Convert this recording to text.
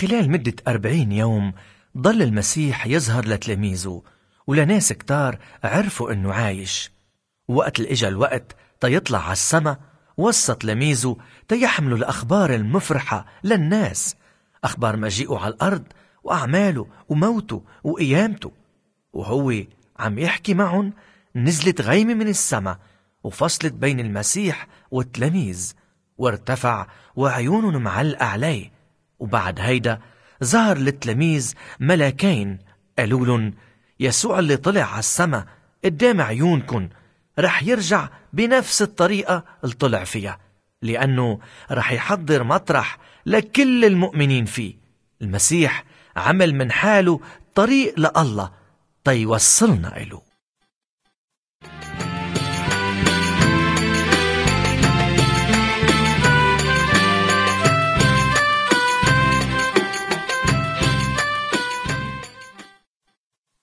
خلال مدة 40 يوم ضل المسيح يظهر لتلاميذه ولناس كتار عرفوا انه عايش. وقت اللي اجا الوقت تيطلع على السما وصى تلاميذه تيحملوا الأخبار المفرحة للناس، أخبار مجيئه على الأرض وأعماله وموته وقيامته. وهو عم يحكي معهم نزلت غيمة من السما وفصلت بين المسيح والتلاميذ، وارتفع وعيونهم معلقة عليه. وبعد هيدا ظهر للتلاميذ ملاكين قالوا لهم يسوع اللي طلع على السما قدام عيونكن رح يرجع بنفس الطريقة اللي طلع فيها، لأنه رح يحضر مطرح لكل المؤمنين فيه. المسيح عمل من حاله طريق لله تيوصلنا إله.